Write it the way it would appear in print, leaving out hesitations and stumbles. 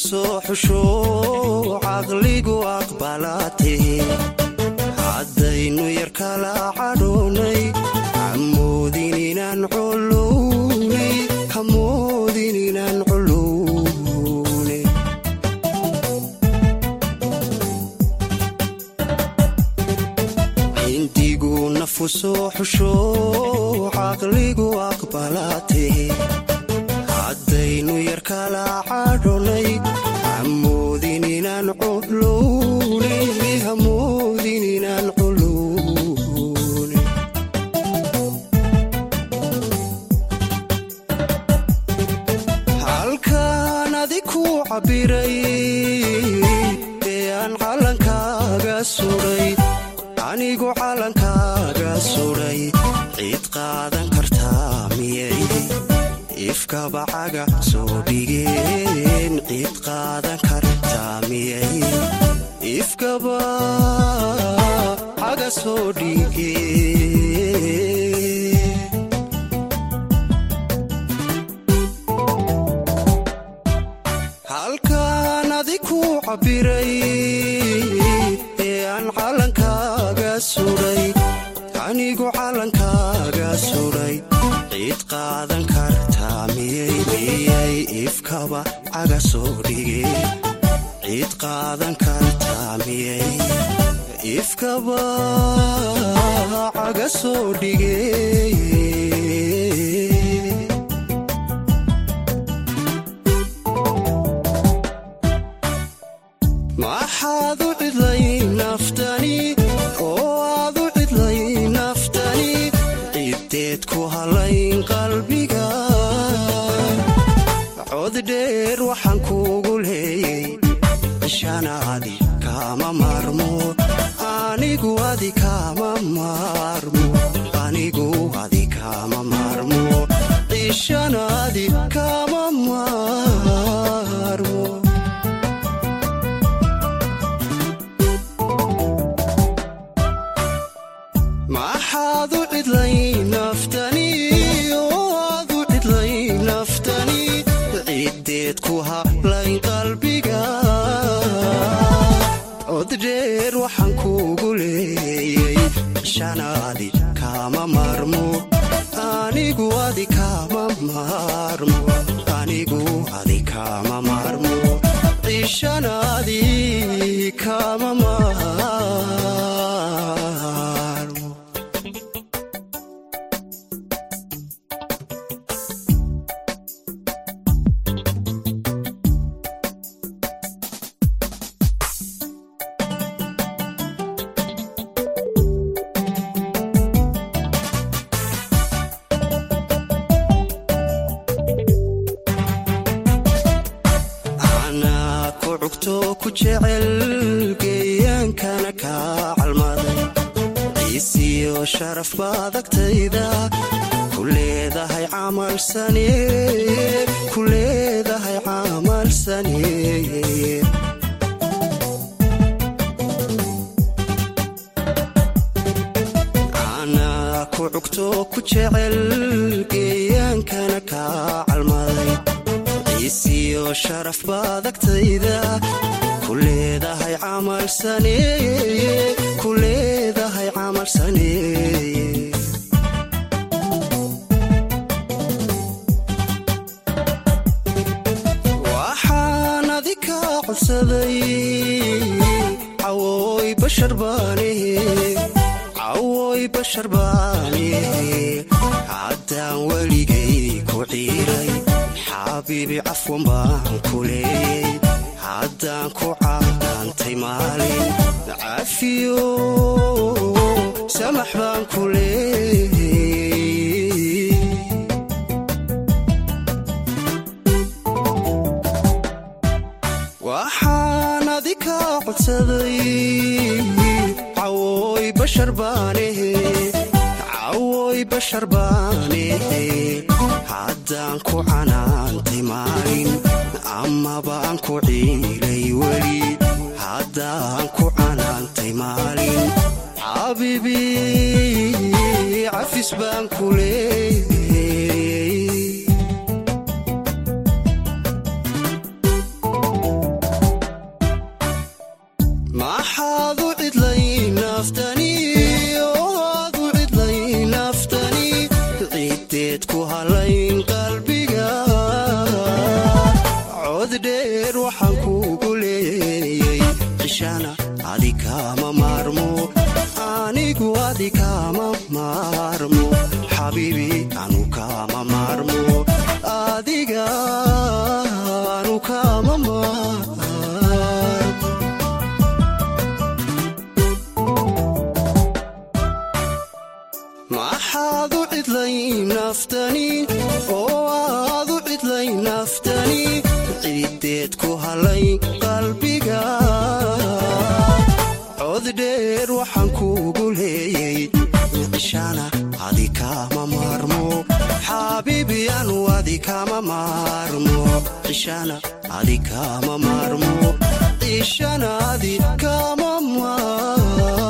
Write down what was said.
soo xusho caqligu aqbalaatay haddaynu yar kala cadhoonay hamoodin inaan culuwnay hamoodin inaan culuwnay indigu nafu soo xusho caqligu aqbalaatay haddaynu yar kala cadhoonay hamoodin inaan culuwnay hamoodin inaan culuwnay halkaan adiku cabiray ee aan calankaaga suray anigu calankaaga suray cid qaadan kartaa miyay ifkaba caga soo dhigeen cid qaadan kartaa miyay ifkaba caga soo dhigeen halkaan adiku cabiray ee aan calankaaga suray anigu calankaaga suray cid qaadan kartaa miyay ifkaba caga soo dhigeen cid qaadan kartaa miyay ifkaba caga soo dhigeen maxaad u cidlay naftani oo aad u cidlay naftani cideed ku halayn qalbiga cod dheer waxaan kuugu leeyay shanaadi kama maarmo anigu adi kama maarmo anigu adi kama maarmo shanaadi kama maarmo maxaad u cidlay naftani oo aad u cidlay naftani cideed ku halayn qalbiga cod dheer waxaan kuugu leeyay shanaadi kama maarmo anigu adi kama maarmo anigu adi kama maarmo shanaadi kama maarmo ku jecel geeyaankana kaa calmaday ciisiyo sharaf baadagtayda ku leedahay camalsane ku leedahay camalsane anaa ku cugto ku jecel geeyaankana kaa calmaday ciisiyo sharaf baadagtayda ku leedahay camalsane ku leedahay camalsane waxaan adika codsaday cawooy bashar baane cawooy bashar baane haddaan weligay ku ciiray xabiibi cafwan baan ku leeyay haddaan ku caadaantay maalin cafiyo samax baan ku leeyay waxaan adika codsaday cawooy bashar baane cawooy bashar baane haddaan ku canaantay maalin amaba aan ku ciilay weli haddaan ku canaantay maalin xabiibi cafis baan ku leeyay maxaad u cidlay naftani oad u cidlay naftani ciideed ku halayn qalbiga cod dheer waxaan kugu leeyay cishana adi kama maarmo anigu adi kama maarmo xabiibi anu kama maarmo adiga anu kama maarmo maxaad u cidlay naftani oo aad u cidlay naftani ciideed ku halay qalbiga cod dheer waxaan kugu leeyay cishana adi kama maarmo xabiibi anu adi kama maarmo cishana adi kama maarmo cishana adi kama maarmo